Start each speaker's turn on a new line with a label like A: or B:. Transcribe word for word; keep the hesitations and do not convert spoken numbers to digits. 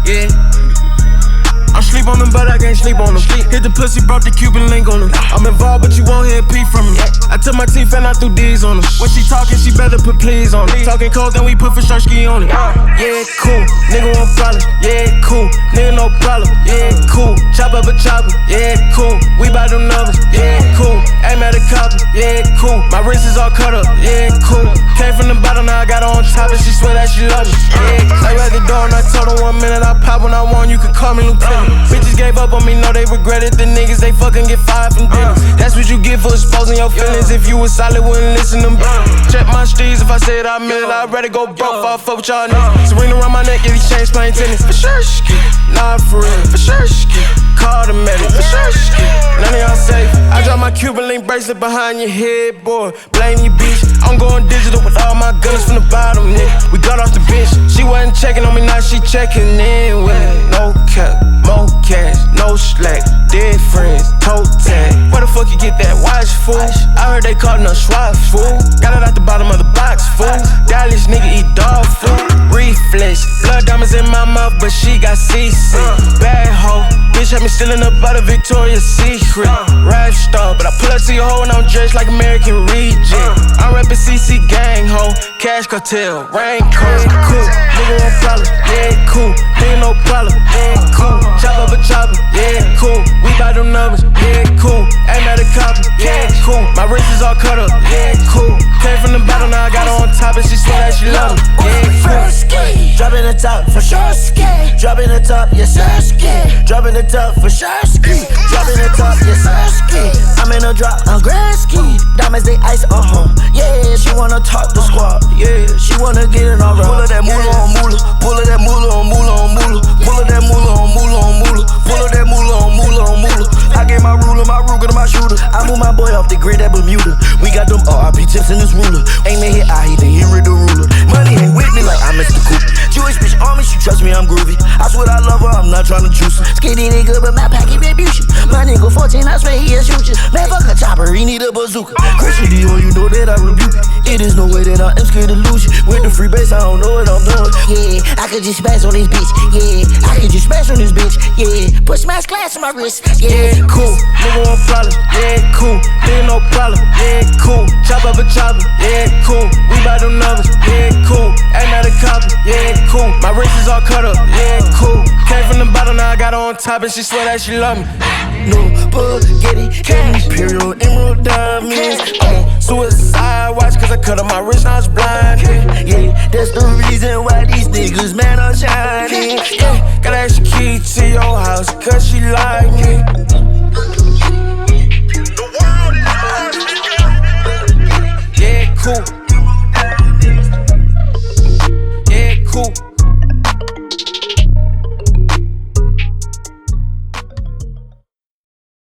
A: yeah. I sleep on them, but I can't sleep on them. Hit the pussy, brought the Cuban link on them. I'm involved, but you won't hear a peep from me. I took my teeth and I threw D's on them. When she talking, she better put please on it. Talking cold, then we put Fishersky on it. Yeah, cool, nigga want problem. Yeah, cool, nigga no problem. Yeah, cool, chop up a chopper. Yeah, cool, we bout them numbers. Yeah, cool, aim at a copper. Yeah, cool, my wrist is all cut up. Yeah, cool, came from the bottom, now I got her on top and she swear that she love me. Yeah, I at the door and I told her one minute I pop when I want, you can call me lieutenant. Bitches gave up on me, know they regret it. The niggas, they fucking get fired from dinner. That's what you get for exposing your feelings. If you was solid, wouldn't listen to them. Check my streets, if I said I meant it, I'd rather go broke, fall fuck with y'all niggas. Ring around my neck, yeah, these chains playing tennis. For sure, ski, nah, for real, for sure, ski. Call the medic, for sure, ski. None of y'all safe. I drop my Cuban link bracelet behind your head, boy. Blame you, bitch. I'm going digital with all my gunners from the bottom, nigga. We got off the bench. She wasn't checking on me, now she checking in with me. No cap, more cash, no slack. Dead friends, toe tag. Where the fuck you get that watch, fool? I heard they callin' us swap, fool. Got it out the bottom of the box, fool. Dallas nigga eat dog food. Reflex, blood diamonds in my mouth, but she got seasick. Bad hoe, bitch had me stealing up out of Victoria's Secret. Rap star, but I pull up to your hoe and I'm dressed like American Reject. I'm rapping C C gang, ho. Cash cartel, raincoat, cool. Nigga want problem, yeah, cool. Nigga no problem, yeah, cool. Chop up a chopper, yeah, cool. We bout them numbers, yeah, cool. Aim at a copper, yeah, cool. My wrist is all cut up, yeah, cool. Came from the bottom, now I got her on top and she swear that she love me, yeah, cool.
B: Dropping the top for sure, ski. Dropping the top, yes sir, ski. Dropping the top for sure, ski. Dropping the top, yes sir, ski. I'm in a drop, I'm grand ski. Diamonds they ice, uh huh. Yeah, she wanna talk the squad. Yeah, she wanna get in our round. Pull of that moolah on moolah. Pull of that moolah on moolah on moolah. Pull of that moolah on moolah on moolah. Pull of that moolah on moolah on moolah. I get my ruler, my Ruger to my shooter. I move my boy off the grid at Bermuda. We got them R I P tips in this ruler. Ain't me hit, I hit, then he read the ruler. Money ain't with me like I'm Mister Coop. Jewish bitch on me, she trust me, I'm groovy. I swear I love her, I'm not tryna juice her. Skinny nigga, but my pocket rebution. My nigga fourteen, I swear he a shooter. Man, fuck a chopper, he need a bazooka. Christian Dior, you know that I rebuke it. It is no way that I am scared to lose you. With the free base, I don't know what I'm doing. Yeah, I could just smash on this bitch. Yeah, I could just smash on this bitch. Yeah, put smash glass on my wrist. Yeah,
A: yeah, cool. Nigga want problem. Yeah, cool. Nigga no problem. Yeah, cool. Chop up a chopper. Yeah, cool. We bout them numbers. Yeah, cool. Ain't at a copper. Yeah, cool. My wrist is all cut up. Yeah, cool. Came from the bottom, now I got her on top and she swear that she love me.
B: No spaghetti, imperial emerald diamonds. I'm on suicide watch cause I cut up my wrist, now it's blind. Yeah, that's the reason why these niggas, man, are shining.
A: Yeah, got extra key to your house cause she like me.